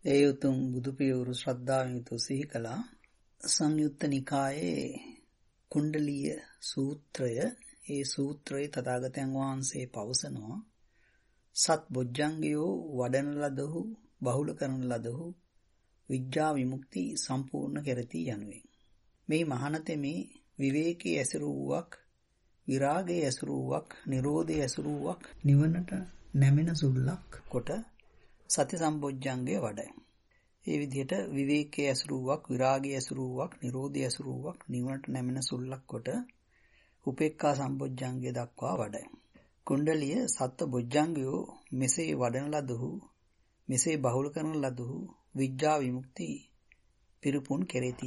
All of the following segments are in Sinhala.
ඒ උතුම් බුදු පියවරු ශ්‍රද්ධාවෙන් යුතුව සිහි කළා. සංයුත්ත නිකායේ කුණ්ඩලීය සූත්‍රය, ඒ සූත්‍රයේ තථාගතයන් වහන්සේ පවසනවා සත් බොජ්ජංගයෝ වඩන ලදහු බහුල කරන ලදහු විඥා විමුක්ති සම්පූර්ණ කරති යනුවෙන්. මේ මහානතෙමේ විවේකයේ ඇසුරුවක්, විරාගයේ ඇසුරුවක්, නිරෝධයේ ඇසුරුවක්, නිවනට නැමෙන සුල්ලක් කොට සති සම්බොජ්ජංගය වඩයි. ඒ විදිහට විවේකයේ ඇසුරුවක්, විරාගයේ ඇසුරුවක්, නිරෝධයේ ඇසුරුවක්, නිවනට නැමෙන සුල්ලක් කොට උපේක්ඛා සම්බොජ්ජංගය දක්වා වඩයි. කුණ්ඩලිය සත්ව බොජ්ජංගයෝ මෙසේ වඩන ලදහු, මෙසේ බහුල කරන ලදහු විඥා විමුක්ති පිරිපුන් කෙරෙති.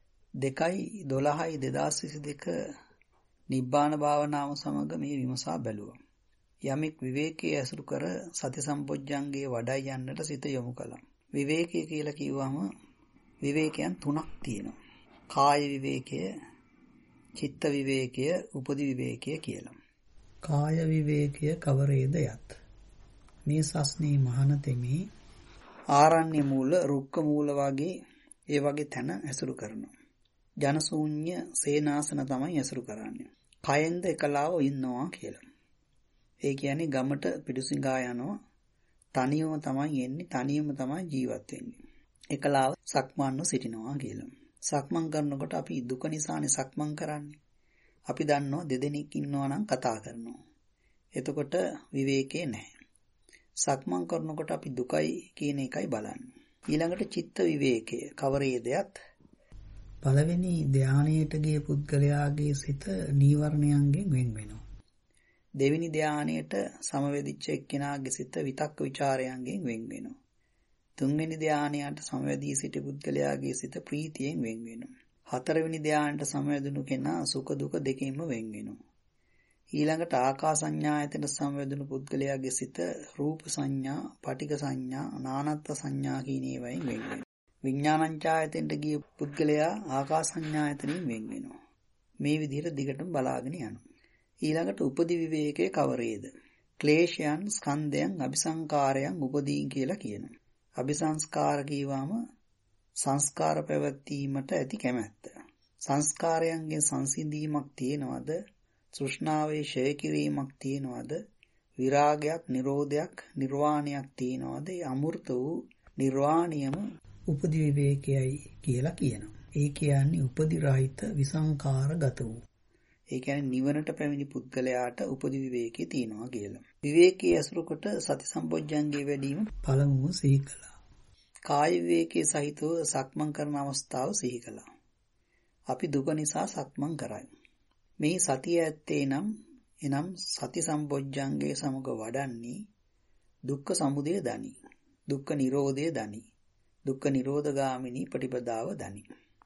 2.12.2022 නිබ්බාන භාවනාව සමග මේ විමසා බැලුවා. යමෙක් විවේකයේ ඇසුරු කර සති සම්බොජ්ජංගයේ වඩා යන්නට සිත යොමු කළා. විවේකය කියලා කිව්වම විවේකයන් තුනක් තියෙනවා. කාය විවේකය, චිත්ත විවේකය, උපදි විවේකය කියලා. කාය විවේකය කවරේද යත්? මේ සස්නේ මහානතෙමේ ආරණ්‍ය මූල, රුක්ක මූල වගේ ඒ වගේ තැන ඇසුරු කරනවා. ජනශූන්‍ය සේනාසන තමයි ඇසුරු කරන්නේ. කයෙන්ද එකලාව ඉන්නවා කියලා. ඒ කියන්නේ ගමට පිටුසිඟා යනවා, තනියම තමයි එන්නේ, තනියම තමයි ජීවත් වෙන්නේ. එකලාව සක්මන්ව සිටිනවා කියලා. සක්මන් කරනකොට අපි දුක නිසානේ සක්මන් කරන්නේ. අපි දන්නවා දෙදෙනෙක් ඉන්නවා නම් කතා කරනවා. එතකොට විවේකේ නැහැ. සක්මන් කරනකොට අපි දුකයි කියන එකයි බලන්නේ. ඊළඟට චිත්ත විවේකය කවරේදයත්? පළවෙනි ධානයට ගිය පුද්ගලයාගේ සිත නීවරණයන්ගෙන් වෙන් වෙනවා. දෙවෙනි ධානයට සමවැදිච්ච එක්කෙනාගේ සිත විතක්ක ਵਿਚාරයන්ගෙන් වෙන් වෙනවා. තුන්වෙනි ධානයට සමවැදී සිටි පුද්ගලයාගේ සිත ප්‍රීතියෙන් වෙන් වෙනවා. හතරවෙනි ධානයට සමවැදුණු කෙනා සුඛ දුක දෙකෙන්ම වෙන් වෙනවා. ඊළඟට ආකාසඤ්ඤායතන සමවැදුණු පුද්ගලයාගේ සිත රූප සංඥා, පටිඝ සංඥා, නානත්ව සංඥා කියන ඒවායින් වෙන් වෙනවා. විඥානඤ්ඤායතනට ගිය පුද්ගලයා ආකාසඤ්ඤායතනෙන් වෙන් වෙනවා. මේ විදිහට දිගටම බලාගෙන යනවා. ඊළඟට උපදි විවේකයේ කවරේද? ක්ලේශයන්, ස්කන්ධයන්, අபிසංකාරයන් උපදීන් කියලා කියනවා. අபிසංස්කාර කියවම සංස්කාර පැවැත්වීමට ඇති කැමැත්ත. සංස්කාරයන්ගෙන් සංසිඳීමක් තියෙනවද? තෘෂ්ණාවේ ඡය කිරීමක් තියෙනවද? විරාගයක්, නිරෝධයක්, නිර්වාණයක් තියෙනවද? ඒ අමෘත වූ නිර්වාණයම උපදි විවේකයයි කියලා කියනවා. ඒ කියන්නේ උපදි රහිත විසංකාරගත වූ. ඒ කියන්නේ නිවනට පැමිණි පුද්ගලයාට උපදි විවේකී තියෙනවා කියලා. විවේකයේ ඇසුරු කොට සති සම්බොජ්ජංගේ වැඩිම පළමුව සිහි කළා. කාය විවේකයේ සහිතව සක්මන් කරන අවස්ථාව සිහි කළා. අපි දුක නිසා සක්මන් කරයි. මේ සතිය ඇත්තේ එනම් සති සම්බොජ්ජංගේ සමග වඩන්නේ දුක්ඛ සමුදය දනි, දුක්ඛ නිරෝධය දනි, දුක්ඛ නිරෝධගාමිනී ප්‍රතිපදාව දනි.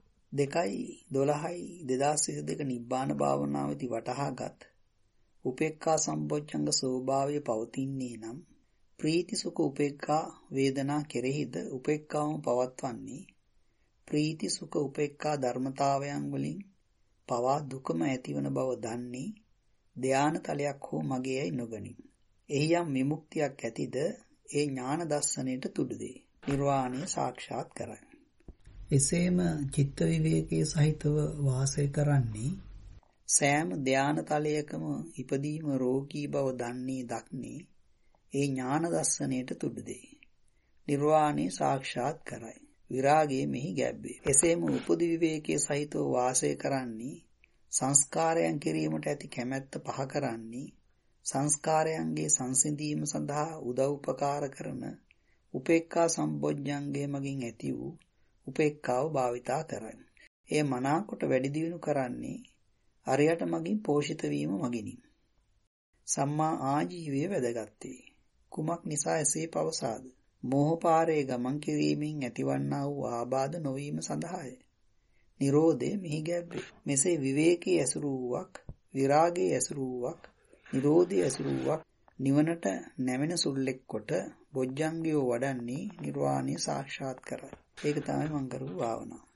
2.12.2022 නිබ්බාන භාවනාවේදී වටහාගත් උපේක්ඛා සම්බොජ්ජංග ස්වභාවය පවතින්නේ නම් ප්‍රීති සුඛ උපේක්ඛා වේදනා කෙරෙහිද උපේක්ඛාවම පවත්වන්නේ ප්‍රීති සුඛ උපේක්ඛා ධර්මතාවයන් වලින් පවා දුකම ඇතිවන බව දන්නේ ධාන තලයක් හෝ මගේයි නොගනි. එහි යම් විමුක්තියක් ඇතිද ඒ ඥාන දර්ශනයට තුඩුදේ. නිර්වාණය සාක්ෂාත් කරයි. එසේම චිත්ත විවේකයේ සහිතව වාසය කරන්නේ සෑම ධාන තලයකම ඉපදීම රෝගී බව දන්නේ දක්නේ ඒ ඥාන දර්ශනයට තුඩුදේ. නිර්වාණය සාක්ෂාත් කරයි. විරාගයේ මෙහි ගැබ්බේ. එසේම උපදි විවේකයේ සහිතව වාසය කරන්නේ සංස්කාරයන් කිරීමට ඇති කැමැත්ත පහ කරන්නේ සංස්කාරයන්ගේ සංසිඳීම සඳහා උදව් උපකාර කරන උපේක්ඛා සම්බොජ්ජංගයේ මගින් ඇති වූ උපේක්ඛාව භාවිතා කරයි. එය මනාකොට වැඩි දියුණු කරන්නේ අරියට මගින් පෝෂිත වීම මගිනි. සම්මා ආජීවයේ වැදගත්වේ. කුමක් නිසා එසේ පවසාද? මෝහපාරේ ගමන් කිරීමෙන් ඇතිවන්නා වූ ආබාධ නොවීම සඳහාය. නිරෝධය මෙහි ගැබ්වේ. මෙසේ විවේකයේ ඇසුරු වූවක්, විරාගයේ ඇසුරු වූවක්, නිරෝධයේ ඇසුරු වූවක් නිවනට නැමෙන සුල්ලෙක් කොට බොජ්ජංගයෝ වඩන්නේ නිර්වාණය සාක්ෂාත් කරයි. ඒක තමයි මම කරු භාවනාව.